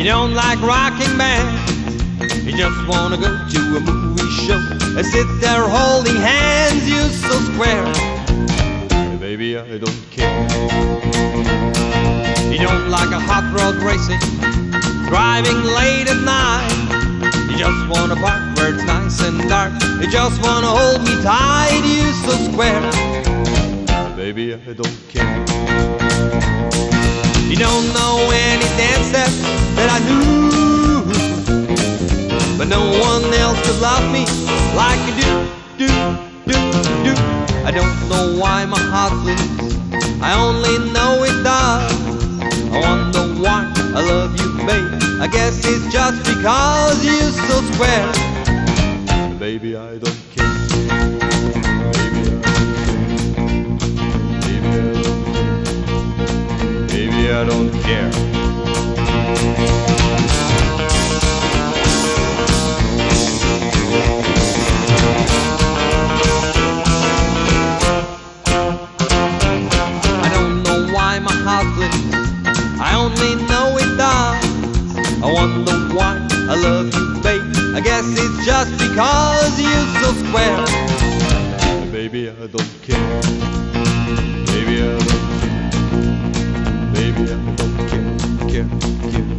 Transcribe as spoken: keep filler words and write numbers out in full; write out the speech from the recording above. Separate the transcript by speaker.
Speaker 1: don't like rocking bands. You just wanna go to a movie show and sit there holding hands. You're so square. Hey, baby, I don't care. You don't like a hot rod racing, driving late at night. You just wanna park where it's nice and dark. You just wanna hold me tight. You're so square. Baby, I don't care. You don't know any dance steps that I do, but no one else could love me like you do, do, do, do. I don't know why my heart bleeds, I only know it does. I wonder why I love you, babe. I guess it's just because you're so square. Baby, I don't care. Baby, I don't care. I don't know why my heart bleeds, I only know it does. I wonder why I love you, babe. I guess it's just because you're so square. Baby, I don't care. Baby, I don't care. Baby, I don't care, care, care.